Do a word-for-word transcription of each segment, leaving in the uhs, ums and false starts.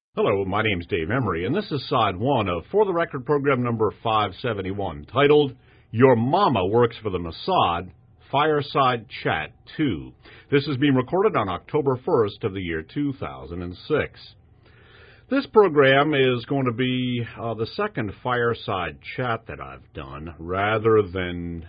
Hello, my name's Dave Emery, and this is side one of For the Record program number five seventy-one, titled, Your Mama Works for the Mossad, Fireside Chat two. This is being recorded on October first of the year two thousand six. This program is going to be uh, the second fireside chat that I've done, rather than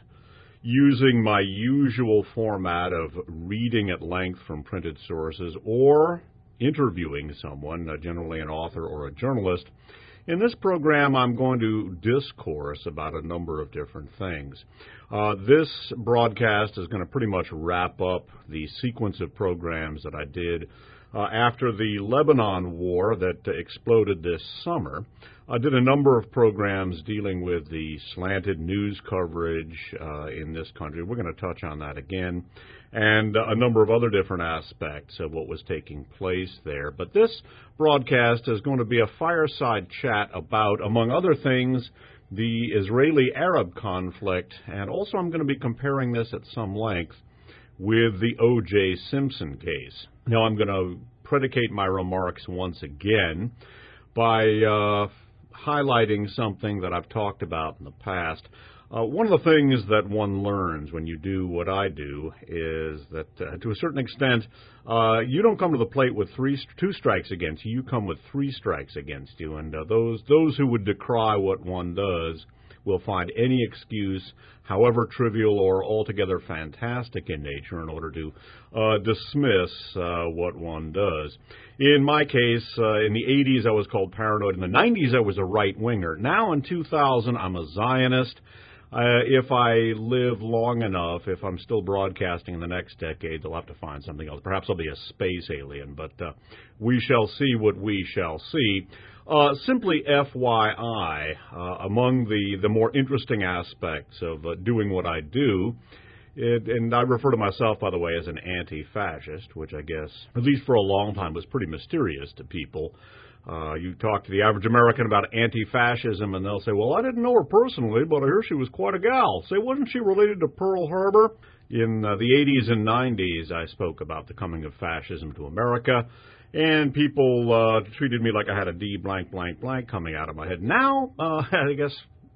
using my usual format of reading at length from printed sources or interviewing someone, uh, generally an author or a journalist. In this program, I'm going to discourse about a number of different things. Uh, this broadcast is going to pretty much wrap up the sequence of programs that I did uh, after the Lebanon war that uh, exploded this summer. I did a number of programs dealing with the slanted news coverage uh, in this country. We're going to touch on that again, and uh, a number of other different aspects of what was taking place there. But this broadcast is going to be a fireside chat about, among other things, the Israeli-Arab conflict, and also I'm going to be comparing this at some length with the O J Simpson case. Now, I'm going to predicate my remarks once again by uh, highlighting something that I've talked about in the past. Uh, one of the things that one learns when you do what I do is that, uh, to a certain extent, uh, you don't come to the plate with three, two strikes against you. You come with three strikes against you, and uh, those those who would decry what one does will find any excuse, however trivial or altogether fantastic in nature, in order to uh, dismiss uh, what one does. In my case, uh, in the eighties, I was called paranoid. In the nineties, I was a right-winger. Now, in two thousand, I'm a Zionist. Uh, if I live long enough, if I'm still broadcasting in the next decade, they'll have to find something else. Perhaps I'll be a space alien, but uh, we shall see what we shall see. Uh, simply F Y I, uh, among the, the more interesting aspects of uh, doing what I do, it, and I refer to myself, by the way, as an anti-fascist, which I guess, at least for a long time, was pretty mysterious to people. Uh, you talk to the average American about anti-fascism, and they'll say, well, I didn't know her personally, but I hear she was quite a gal. Say, wasn't she related to Pearl Harbor? In uh, the eighties and nineties, I spoke about the coming of fascism to America, and people uh, treated me like I had a D blank, blank, blank coming out of my head. Now, uh, I guess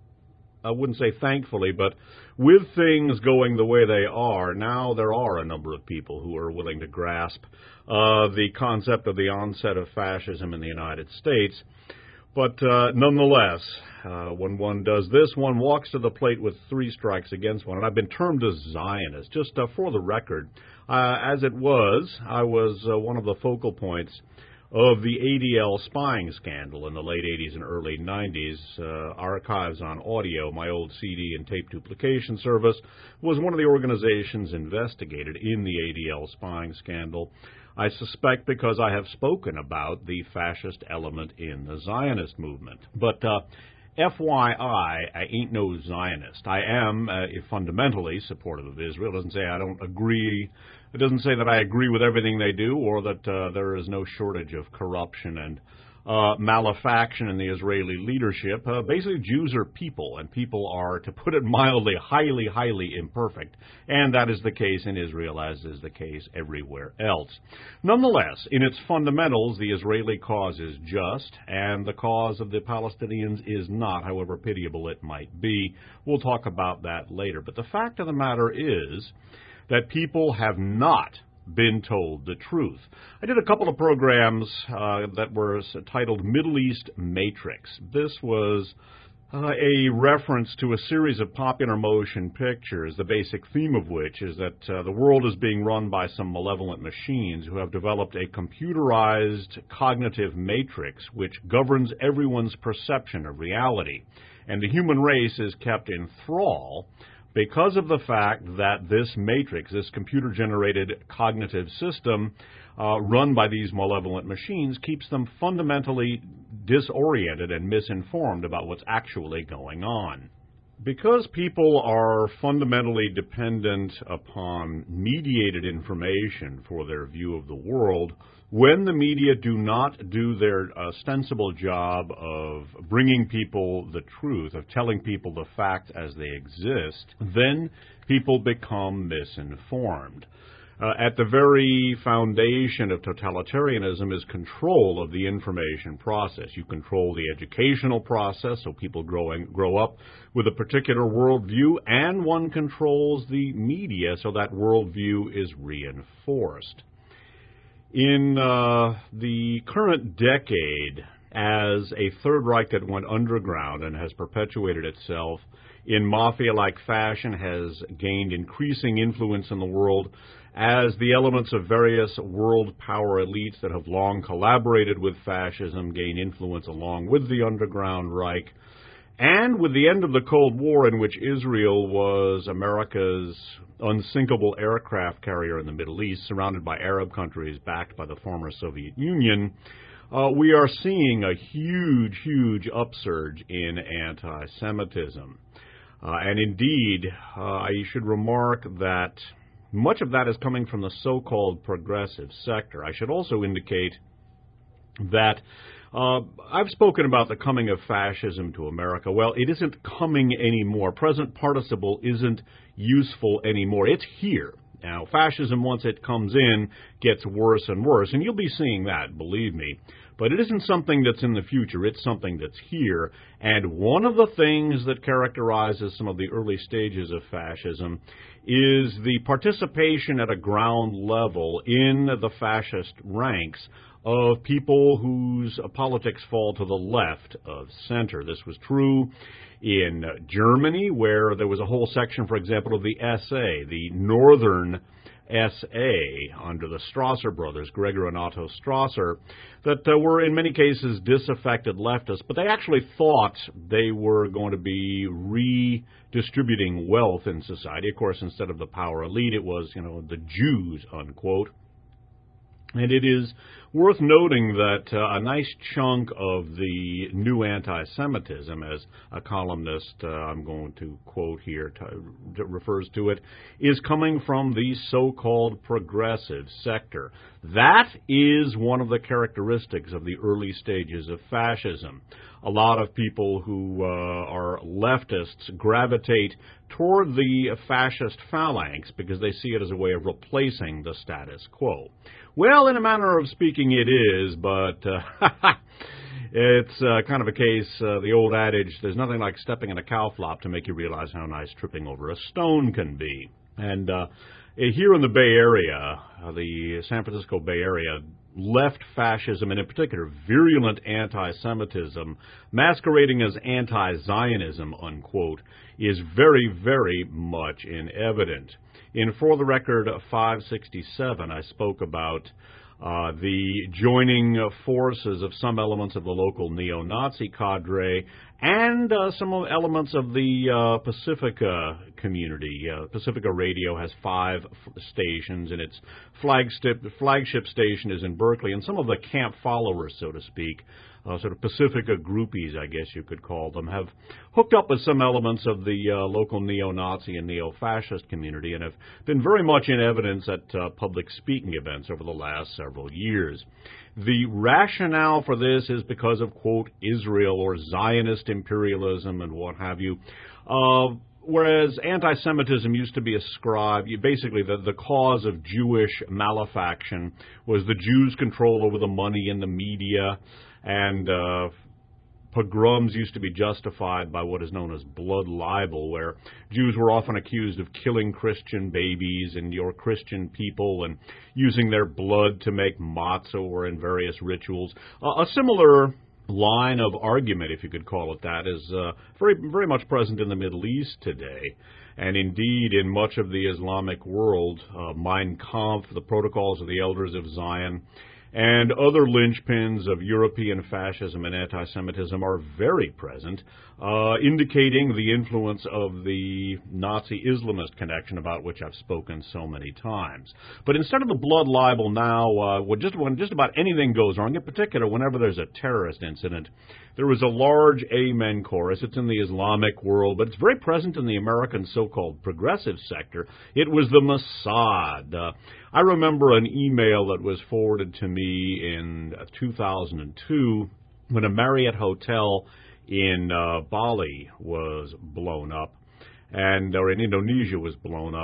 I wouldn't say thankfully, but with things going the way they are, now there are a number of people who are willing to grasp uh, the concept of the onset of fascism in the United States. But uh, nonetheless, uh, when one does this, one walks to the plate with three strikes against one. And I've been termed a Zionist. Just uh, for the record, uh, as it was, I was uh, one of the focal points of the A D L spying scandal in the late eighties and early nineties. Uh, Archives on Audio, my old C D and tape duplication service, was one of the organizations investigated in the A D L spying scandal. I suspect because I have spoken about the fascist element in the Zionist movement. But uh, F Y I, I ain't no Zionist. I am uh, fundamentally supportive of Israel. It doesn't say I don't agree. It doesn't say that I agree with everything they do, or that uh, there is no shortage of corruption and uh, malefaction in the Israeli leadership. Uh, basically, Jews are people, and people are, to put it mildly, highly, highly imperfect. And that is the case in Israel, as is the case everywhere else. Nonetheless, in its fundamentals, the Israeli cause is just, and the cause of the Palestinians is not, however pitiable it might be. We'll talk about that later. But the fact of the matter is that people have not been told the truth. I did a couple of programs uh, that were titled Middle East Matrix. This was uh, a reference to a series of popular motion pictures, the basic theme of which is that uh, the world is being run by some malevolent machines who have developed a computerized cognitive matrix which governs everyone's perception of reality. And the human race is kept in thrall because of the fact that this matrix, this computer-generated cognitive system uh, run by these malevolent machines, keeps them fundamentally disoriented and misinformed about what's actually going on. Because people are fundamentally dependent upon mediated information for their view of the world, when the media do not do their ostensible job of bringing people the truth, of telling people the facts as they exist, then people become misinformed. Uh, at the very foundation of totalitarianism is control of the information process. You control the educational process, so people growing, grow up with a particular worldview, and one controls the media, so that worldview is reinforced. In uh, the current decade, as a Third Reich that went underground and has perpetuated itself in mafia-like fashion, has gained increasing influence in the world, as the elements of various world power elites that have long collaborated with fascism gain influence along with the underground Reich, and with the end of the Cold War, in which Israel was America's unsinkable aircraft carrier in the Middle East, surrounded by Arab countries backed by the former Soviet Union, uh, we are seeing a huge, huge upsurge in anti-Semitism. Uh, and indeed, uh, I should remark that much of that is coming from the so-called progressive sector. I should also indicate that uh, I've spoken about the coming of fascism to America. Well, it isn't coming anymore. Present participle isn't useful anymore. It's here. Now, fascism, once it comes in, gets worse and worse, and you'll be seeing that, believe me. But it isn't something that's in the future. It's something that's here. And one of the things that characterizes some of the early stages of fascism is the participation at a ground level in the fascist ranks of people whose politics fall to the left of center. This was true in Germany, where there was a whole section, for example, of the S A, the Northern S A, under the Strasser brothers, Gregor and Otto Strasser, that uh, were in many cases disaffected leftists, but they actually thought they were going to be redistributing wealth in society. Of course, instead of the power elite, it was, you know, the Jews, unquote. And it is worth noting that uh, a nice chunk of the new anti-Semitism, as a columnist uh, I'm going to quote here to, refers to it, is coming from the so-called progressive sector. That is one of the characteristics of the early stages of fascism. A lot of people who uh, are leftists gravitate toward the fascist phalanx because they see it as a way of replacing the status quo. Well, in a manner of speaking, it is, but uh, it's uh, kind of a case, uh, the old adage, there's nothing like stepping in a cow flop to make you realize how nice tripping over a stone can be. And uh, here in the Bay Area, uh, the San Francisco Bay Area, left fascism, and in particular virulent anti-Semitism, masquerading as anti-Zionism, unquote, is very, very much in evidence. In For the Record five sixty-seven, I spoke about uh, the joining forces of some elements of the local neo-Nazi cadre and uh, some elements of the uh, Pacifica community. Uh, Pacifica Radio has five f- stations, and its flagship, flagship station is in Berkeley, and some of the camp followers, so to speak, Uh, sort of Pacifica groupies, I guess you could call them, have hooked up with some elements of the uh, local neo-Nazi and neo-fascist community and have been very much in evidence at uh, public speaking events over the last several years. The rationale for this is because of, quote, Israel or Zionist imperialism and what have you. Uh, Whereas anti-Semitism used to be ascribed, basically the, the cause of Jewish malefaction was the Jews' control over the money and the media, and uh, pogroms used to be justified by what is known as blood libel, where Jews were often accused of killing Christian babies and your Christian people and using their blood to make matzah or in various rituals. Uh, a similar line of argument, if you could call it that, is uh, very, very much present in the Middle East today. And indeed, in much of the Islamic world, uh, Mein Kampf, the Protocols of the Elders of Zion, and other linchpins of European fascism and anti-Semitism are very present, uh, indicating the influence of the Nazi-Islamist connection about which I've spoken so many times. But instead of the blood libel now, uh, when just, when just about anything goes wrong, in particular whenever there's a terrorist incident, there is a large amen chorus. It's in the Islamic world, but it's very present in the American so-called progressive sector. It was the Mossad. Uh, I remember an email that was forwarded to me in two thousand two when a Marriott hotel in uh, Bali was blown up, and or in Indonesia was blown up.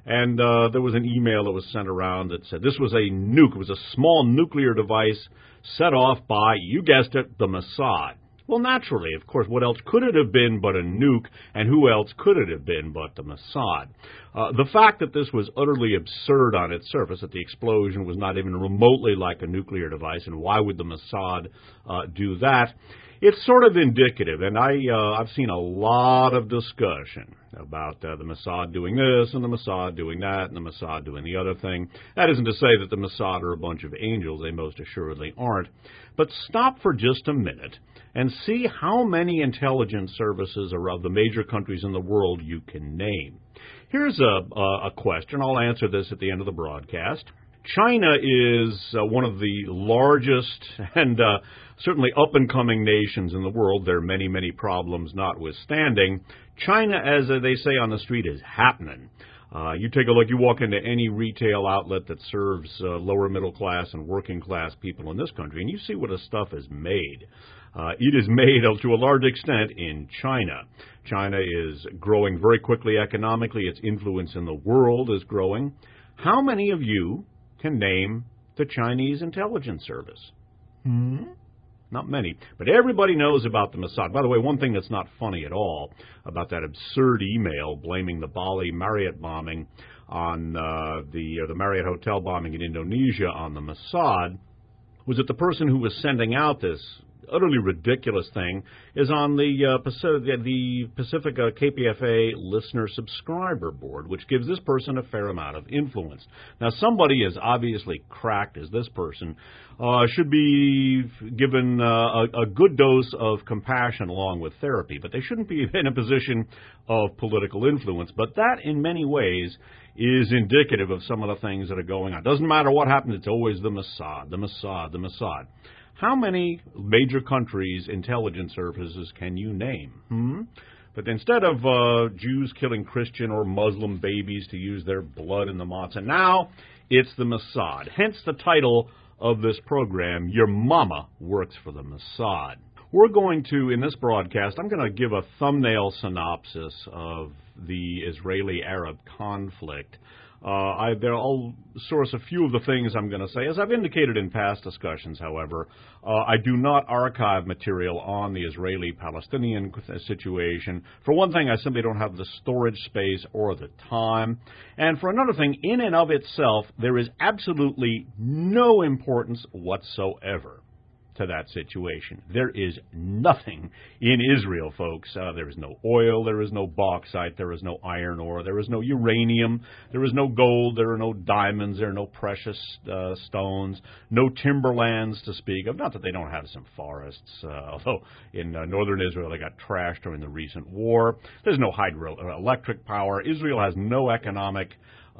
And uh, there was an email that was sent around that said this was a nuke. It was a small nuclear device set off by, you guessed it, the Mossad. Well, naturally, of course, what else could it have been but a nuke, and who else could it have been but the Mossad? Uh, the fact that this was utterly absurd on its surface, that the explosion was not even remotely like a nuclear device, and why would the Mossad uh, do that? It's sort of indicative, and I, uh, I've seen a lot of discussion about uh, the Mossad doing this and the Mossad doing that and the Mossad doing the other thing. That isn't to say that the Mossad are a bunch of angels. They most assuredly aren't. But stop for just a minute and see how many intelligence services of the major countries in the world you can name. Here's a, a, a question. I'll answer this at the end of the broadcast. China is uh, one of the largest and uh, certainly up-and-coming nations in the world. There are many, many problems notwithstanding. China, as uh, they say on the street, is happening. Uh, you take a look, you walk into any retail outlet that serves uh, lower middle class and working class people in this country, and you see what the stuff is made. Uh, it is made uh, to a large extent in China. China is growing very quickly economically. Its influence in the world is growing. How many of you can name the Chinese intelligence service? Hmm? Not many. But everybody knows about the Mossad. By the way, one thing that's not funny at all about that absurd email blaming the Bali Marriott bombing on uh, the, uh, the Marriott Hotel bombing in Indonesia on the Mossad was that the person who was sending out this utterly ridiculous thing is on the uh, Pacific, the Pacifica K P F A listener subscriber board, which gives this person a fair amount of influence. Now, somebody as obviously cracked as this person uh, should be given uh, a, a good dose of compassion along with therapy, but they shouldn't be in a position of political influence. But that, in many ways, is indicative of some of the things that are going on. Doesn't matter what happens, it's always the Mossad, the Mossad, the Mossad. How many major countries' intelligence services can you name? Hmm? But instead of uh, Jews killing Christian or Muslim babies to use their blood in the matzah, now it's the Mossad. Hence the title of this program, Your Mama Works for the Mossad. We're going to, in this broadcast, I'm going to give a thumbnail synopsis of the Israeli-Arab conflict. Uh, I, there, I'll source a few of the things I'm going to say. As I've indicated in past discussions, however, uh, I do not archive material on the Israeli-Palestinian situation. For one thing, I simply don't have the storage space or the time. And for another thing, in and of itself, there is absolutely no importance whatsoever to that situation. There is nothing in Israel, folks. Uh, there is no oil, there is no bauxite, there is no iron ore, there is no uranium, there is no gold, there are no diamonds, there are no precious uh, stones, no timberlands to speak of. Not that they don't have some forests, uh, although in uh, northern Israel they got trashed during the recent war. There's no hydroelectric power. Israel has no economic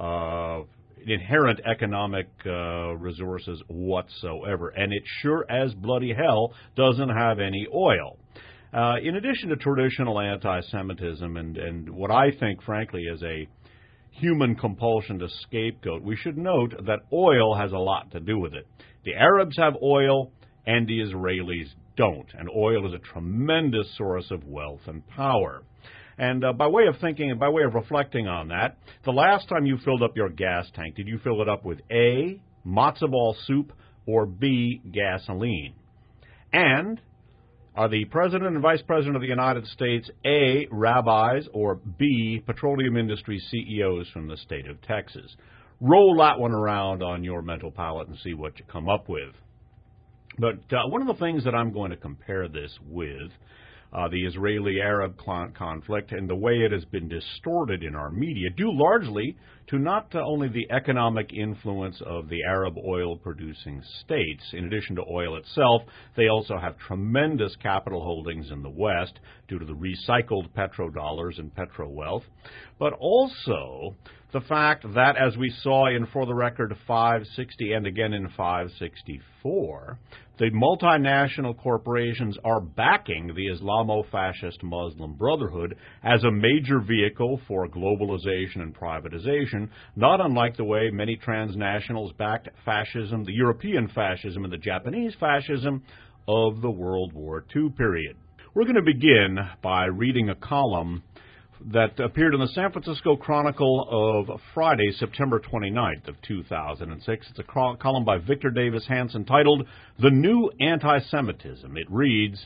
uh inherent economic uh, resources whatsoever, and it sure as bloody hell doesn't have any oil. Uh, in addition to traditional anti-Semitism and, and what I think, frankly, is a human compulsion to scapegoat, we should note that oil has a lot to do with it. The Arabs have oil, and the Israelis don't, and oil is a tremendous source of wealth and power. And uh, by way of thinking and by way of reflecting on that, the last time you filled up your gas tank, did you fill it up with A, matzo ball soup, or B, gasoline? And are the President and Vice President of the United States A, rabbis, or B, petroleum industry C E Os from the state of Texas? Roll that one around on your mental palette and see what you come up with. But uh, one of the things that I'm going to compare this with, Uh, the Israeli-Arab conflict and the way it has been distorted in our media, due largely to not only the economic influence of the Arab oil-producing states. In addition to oil itself, they also have tremendous capital holdings in the West due to the recycled petrodollars and petro-wealth, but also the fact that, as we saw in For the Record five sixty and again in five sixty-four, the multinational corporations are backing the Islamo-fascist Muslim Brotherhood as a major vehicle for globalization and privatization, not unlike the way many transnationals backed fascism, the European fascism and the Japanese fascism of the World War Two period. We're going to begin by reading a column that appeared in the San Francisco Chronicle of Friday, September twenty-ninth of two thousand six. It's a column by Victor Davis Hanson titled The New Anti-Semitism. It reads,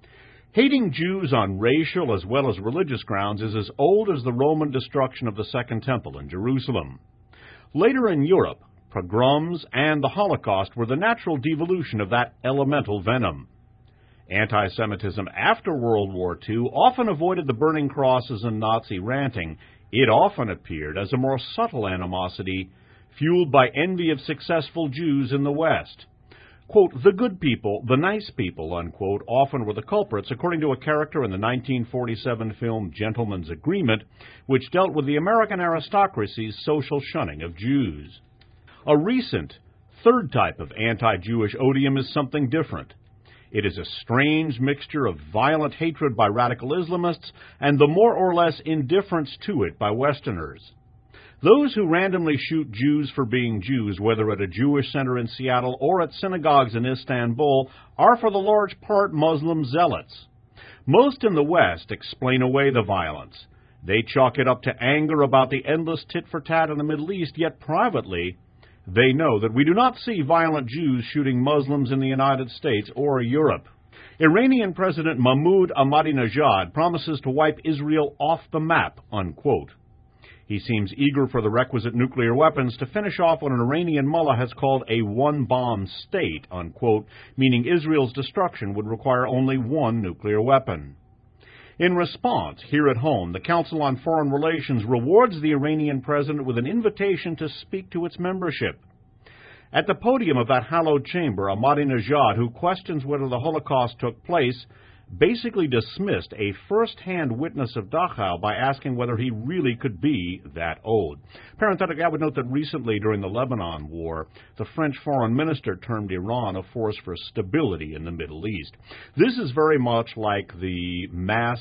hating Jews on racial as well as religious grounds is as old as the Roman destruction of the Second Temple in Jerusalem. Later in Europe, pogroms and the Holocaust were the natural devolution of that elemental venom. Anti-Semitism after World War Two often avoided the burning crosses and Nazi ranting. It often appeared as a more subtle animosity fueled by envy of successful Jews in the West. Quote, the good people, the nice people, unquote, often were the culprits, according to a character in the nineteen forty-seven film Gentleman's Agreement, which dealt with the American aristocracy's social shunning of Jews. A recent, third type of anti-Jewish odium is something different. It is a strange mixture of violent hatred by radical Islamists and the more or less indifference to it by Westerners. Those who randomly shoot Jews for being Jews, whether at a Jewish center in Seattle or at synagogues in Istanbul, are for the large part Muslim zealots. Most in the West explain away the violence. They chalk it up to anger about the endless tit-for-tat in the Middle East, yet privately they know that we do not see violent Jews shooting Muslims in the United States or Europe. Iranian President Mahmoud Ahmadinejad promises to wipe Israel off the map, unquote. He seems eager for the requisite nuclear weapons to finish off what an Iranian mullah has called a one-bomb state, unquote, meaning Israel's destruction would require only one nuclear weapon. In response, here at home, the Council on Foreign Relations rewards the Iranian president with an invitation to speak to its membership. At the podium of that hallowed chamber, Ahmadinejad, who questions whether the Holocaust took place, basically dismissed a first-hand witness of Dachau by asking whether he really could be that old. Parenthetically, I would note that recently, during the Lebanon War, the French foreign minister termed Iran a force for stability in the Middle East. This is very much like the mass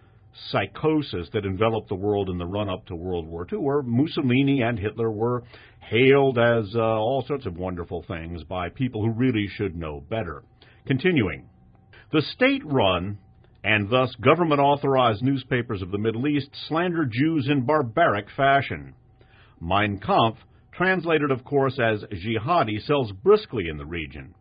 psychosis that enveloped the world in the run-up to World War Two, where Mussolini and Hitler were hailed as uh, all sorts of wonderful things by people who really should know better. Continuing. The state-run, and thus government-authorized newspapers of the Middle East slander Jews in barbaric fashion. Mein Kampf, translated of course as jihadi, sells briskly in the region.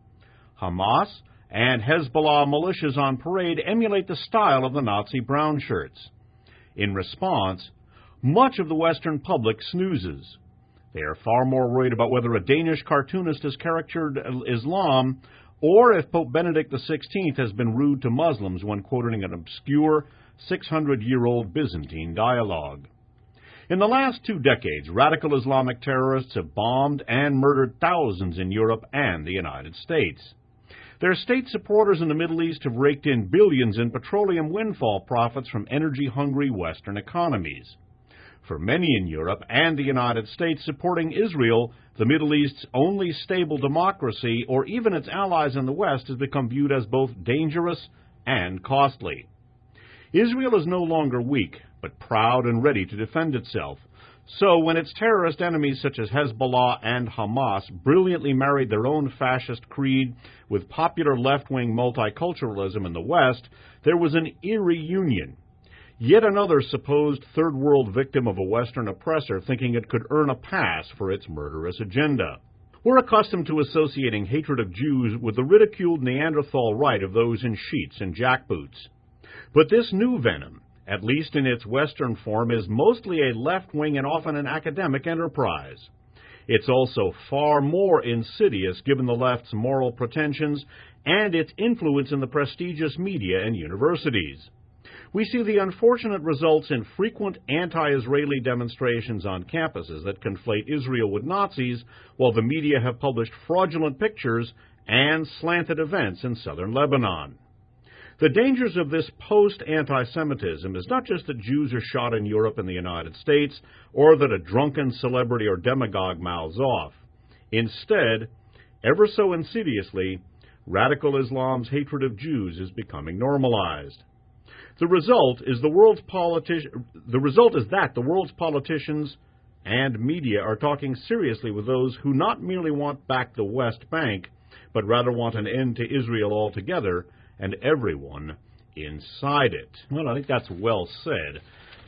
Hamas and Hezbollah militias on parade emulate the style of the Nazi brown shirts. In response, much of the Western public snoozes. They are far more worried about whether a Danish cartoonist has caricatured Islam or if Pope Benedict the sixteenth has been rude to Muslims when quoting an obscure six hundred year old Byzantine dialogue. In the last two decades, radical Islamic terrorists have bombed and murdered thousands in Europe and the United States. Their state supporters in the Middle East have raked in billions in petroleum windfall profits from energy-hungry Western economies. For many in Europe and the United States, supporting Israel, the Middle East's only stable democracy, or even its allies in the West, has become viewed as both dangerous and costly. Israel is no longer weak, but proud and ready to defend itself. So when its terrorist enemies such as Hezbollah and Hamas brilliantly married their own fascist creed with popular left-wing multiculturalism in the West, there was an eerie union. Yet another supposed third world victim of a Western oppressor thinking it could earn a pass for its murderous agenda. We're accustomed to associating hatred of Jews with the ridiculed Neanderthal right of those in sheets and jackboots. But this new venom, at least in its Western form, is mostly a left-wing and often an academic enterprise. It's also far more insidious given the left's moral pretensions and its influence in the prestigious media and universities. We see the unfortunate results in frequent anti-Israeli demonstrations on campuses that conflate Israel with Nazis, while the media have published fraudulent pictures and slanted events in southern Lebanon. The dangers of this post-anti-Semitism is not just that Jews are shot in Europe and the United States, or that a drunken celebrity or demagogue mouths off. Instead, ever so insidiously, radical Islam's hatred of Jews is becoming normalized. The result is the world's politi- the result is that the world's politicians and media are talking seriously with those who not merely want back the West Bank, but rather want an end to Israel altogether and everyone inside it. Well, I think that's well said.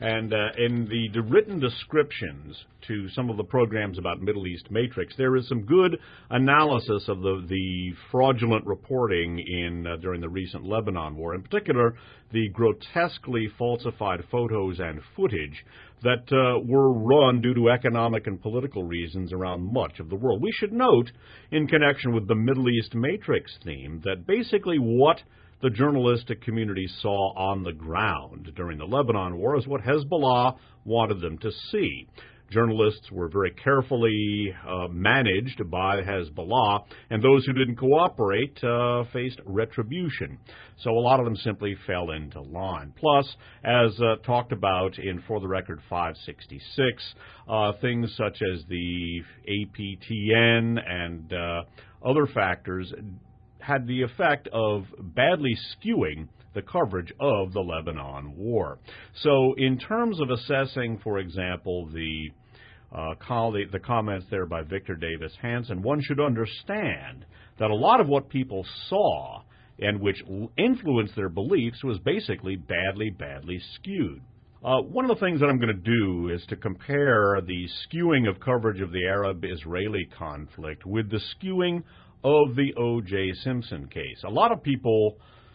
And uh, in the written descriptions to some of the programs about Middle East Matrix, there is some good analysis of the, the fraudulent reporting in uh, during the recent Lebanon war, in particular the grotesquely falsified photos and footage that uh, were run due to economic and political reasons around much of the world. We should note, in connection with the Middle East Matrix theme, that basically what the journalistic community saw on the ground during the Lebanon war is what Hezbollah wanted them to see. Journalists were very carefully uh, managed by Hezbollah, and those who didn't cooperate uh, faced retribution. So a lot of them simply fell into line. Plus, as uh, talked about in For the Record five sixty-six, uh, things such as the A P T N and uh, other factors had the effect of badly skewing the coverage of the Lebanon war. So in terms of assessing, for example, the uh, call, the, the comments there by Victor Davis Hanson, one should understand that a lot of what people saw and which influenced their beliefs was basically badly, badly skewed. Uh, one of the things that I'm going to do is to compare the skewing of coverage of the Arab-Israeli conflict with the skewing of the O J Simpson case. A lot of people,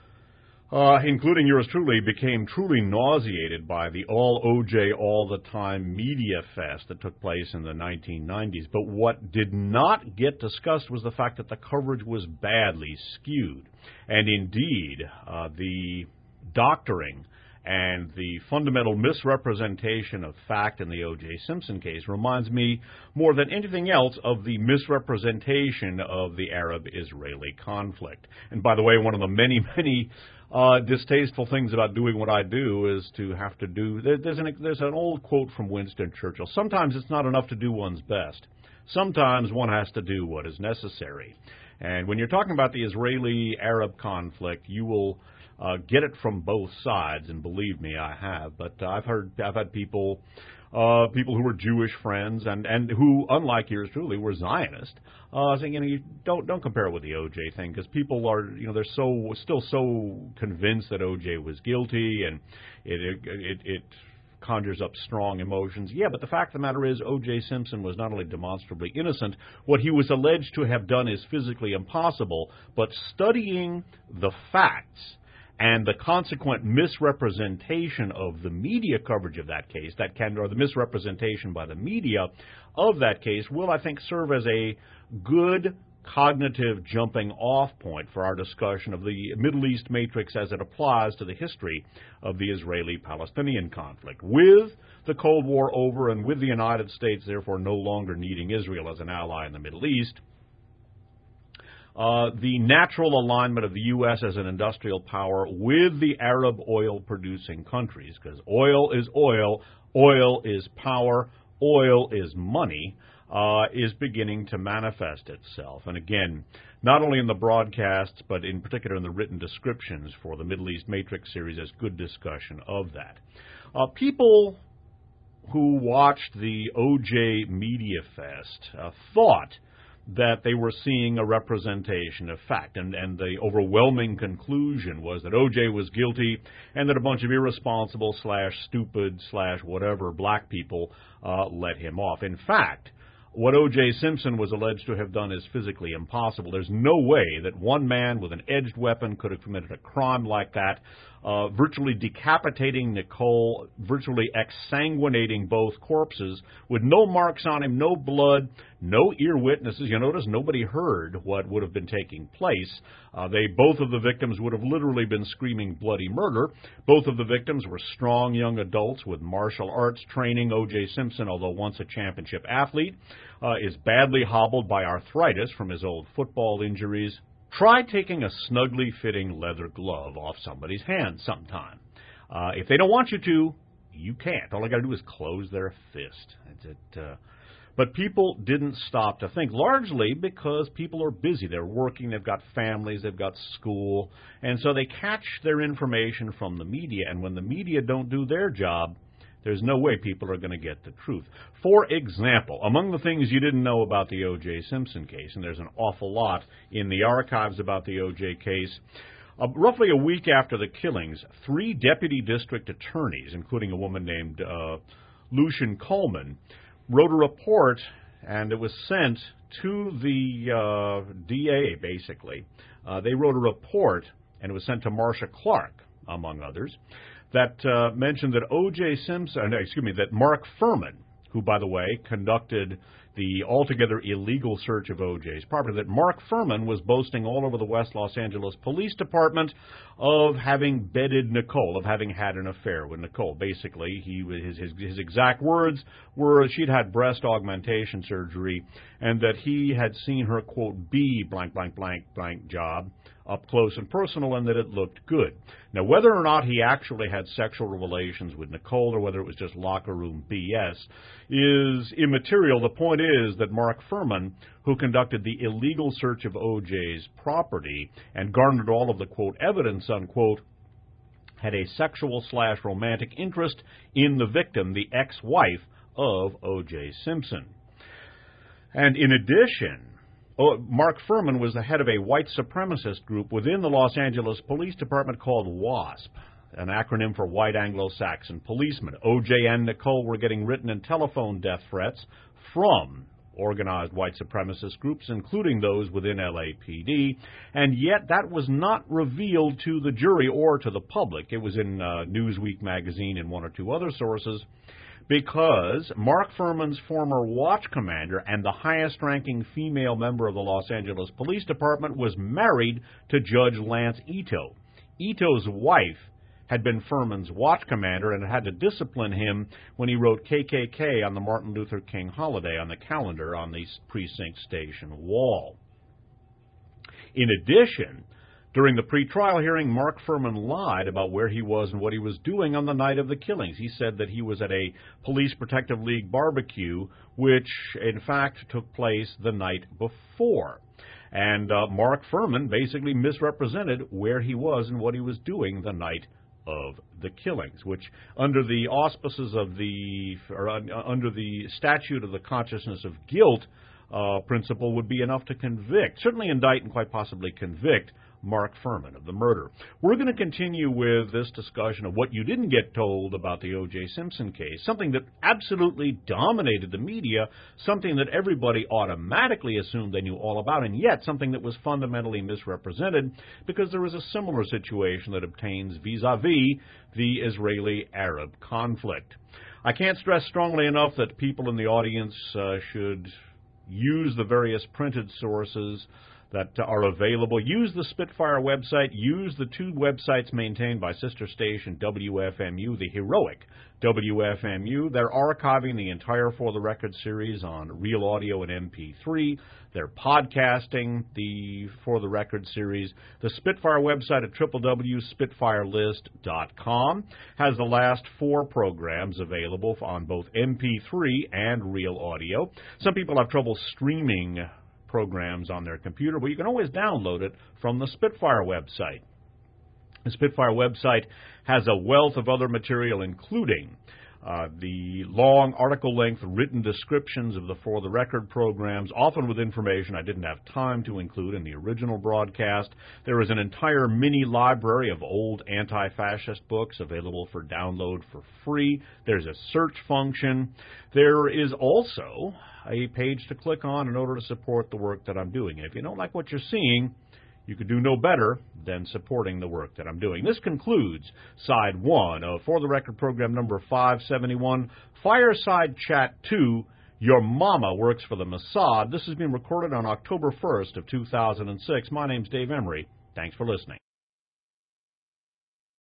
uh, including yours truly, became truly nauseated by the all O J all the time media fest that took place in the nineteen nineties. But what did not get discussed was the fact that the coverage was badly skewed. And indeed, uh, the doctoring and the fundamental misrepresentation of fact in the O J Simpson case reminds me more than anything else of the misrepresentation of the Arab-Israeli conflict. And by the way, one of the many, many uh, distasteful things about doing what I do is to have to do, there, there's, an, there's an old quote from Winston Churchill, sometimes it's not enough to do one's best. Sometimes one has to do what is necessary. And when you're talking about the Israeli-Arab conflict, you will Uh, get it from both sides, and believe me, I have. But uh, I've heard, I've had people, uh, people who were Jewish friends, and, and who, unlike yours truly, were Zionist, uh, saying, you know, you don't don't compare it with the O J thing, because people are, you know, they're so still so convinced that O J was guilty, and it it it. it conjures up strong emotions. Yeah, but the fact of the matter is O J Simpson was not only demonstrably innocent, what he was alleged to have done is physically impossible, but studying the facts and the consequent misrepresentation of the media coverage of that case, that can, or the misrepresentation by the media of that case, will, I think, serve as a good cognitive jumping off point for our discussion of the Middle East Matrix as it applies to the history of the Israeli-Palestinian conflict. With the Cold War over and with the United States, therefore, no longer needing Israel as an ally in the Middle East, Uh, the natural alignment of the U S as an industrial power with the Arab oil-producing countries, because oil is oil, oil is power, oil is money, uh, is beginning to manifest itself. And again, not only in the broadcasts, but in particular in the written descriptions for the Middle East Matrix series, there's good discussion of that. Uh, people who watched the O J Media Fest uh, thought that they were seeing a representation of fact, and, and the overwhelming conclusion was that O J was guilty and that a bunch of irresponsible slash stupid slash whatever black people uh, let him off. In fact, what O J Simpson was alleged to have done is physically impossible. There's no way that one man with an edged weapon could have committed a crime like that, uh, virtually decapitating Nicole, virtually exsanguinating both corpses, with no marks on him, no blood, no ear witnesses. You notice nobody heard what would have been taking place. Uh, they, both of the victims would have literally been screaming bloody murder. Both of the victims were strong young adults with martial arts training. O J Simpson, although once a championship athlete, uh, is badly hobbled by arthritis from his old football injuries. Try taking a snugly fitting leather glove off somebody's hand sometime. Uh, if they don't want you to, you can't. All I got to do is close their fist. It's, it, uh, But people didn't stop to think, largely because people are busy. They're working, they've got families, they've got school, and so they catch their information from the media, and when the media don't do their job, there's no way people are going to get the truth. For example, among the things you didn't know about the O J Simpson case, and there's an awful lot in the archives about the O J case, Uh, roughly a week after the killings, three deputy district attorneys, including a woman named uh, Lucian Coleman, wrote a report, and it was sent to the uh, D A, basically. Uh, they wrote a report, and it was sent to Marcia Clark, among others, that uh, mentioned that O J. Simpson, excuse me, that Mark Furman, who, by the way, conducted the altogether illegal search of O J's property, that Mark Furman was boasting all over the West Los Angeles Police Department of having bedded Nicole, of having had an affair with Nicole. Basically, he his, his, his exact words were she'd had breast augmentation surgery and that he had seen her, quote, be blank, blank, blank, blank job up close and personal, and that it looked good. Now, whether or not he actually had sexual relations with Nicole or whether it was just locker room B S is immaterial. The point is that Mark Furman, who conducted the illegal search of O J's property and garnered all of the, quote, evidence, unquote, had a sexual slash romantic interest in the victim, the ex-wife of O J. Simpson. And in addition, Oh, Mark Furman was the head of a white supremacist group within the Los Angeles Police Department called WASP, an acronym for White Anglo-Saxon Policemen. O J and Nicole were getting written and telephone death threats from organized white supremacist groups, including those within L A P D, and yet that was not revealed to the jury or to the public. It was in uh, Newsweek magazine and one or two other sources, because Mark Furman's former watch commander and the highest-ranking female member of the Los Angeles Police Department was married to Judge Lance Ito. Ito's wife had been Furman's watch commander and had to discipline him when he wrote K K K on the Martin Luther King holiday on the calendar on the precinct station wall. In addition, during the pretrial hearing, Mark Furman lied about where he was and what he was doing on the night of the killings. He said that he was at a Police Protective League barbecue, which, in fact, took place the night before. And uh, Mark Furman basically misrepresented where he was and what he was doing the night of the killings, which, under the auspices of the, or uh, under the statute of the consciousness of guilt uh, principle, would be enough to convict, certainly indict and quite possibly convict Mark Furman of the murder. We're going to continue with this discussion of what you didn't get told about the O J. Simpson case, something that absolutely dominated the media, something that everybody automatically assumed they knew all about, and yet something that was fundamentally misrepresented because there is a similar situation that obtains vis-a-vis the Israeli-Arab conflict. I can't stress strongly enough that people in the audience uh, should use the various printed sources that are available. Use the Spitfire website. Use the two websites maintained by sister station W F M U, the heroic W F M U. They're archiving the entire For the Record series on Real Audio and M P three. They're podcasting the For the Record series. The Spitfire website at w w w dot spitfire list dot com has the last four programs available on both M P three and Real Audio. Some people have trouble streaming programs on their computer, but you can always download it from the Spitfire website. The Spitfire website has a wealth of other material, including uh, the long article-length written descriptions of the For the Record programs, often with information I didn't have time to include in the original broadcast. There is an entire mini library of old anti-fascist books available for download for free. There's a search function. There is also a page to click on in order to support the work that I'm doing. And if you don't like what you're seeing, you could do no better than supporting the work that I'm doing. This concludes Side one of For the Record program number five seventy-one, Fireside Chat two, Your Mama Works for the Mossad. This has been recorded on October first of two thousand six. My name's Dave Emery. Thanks for listening.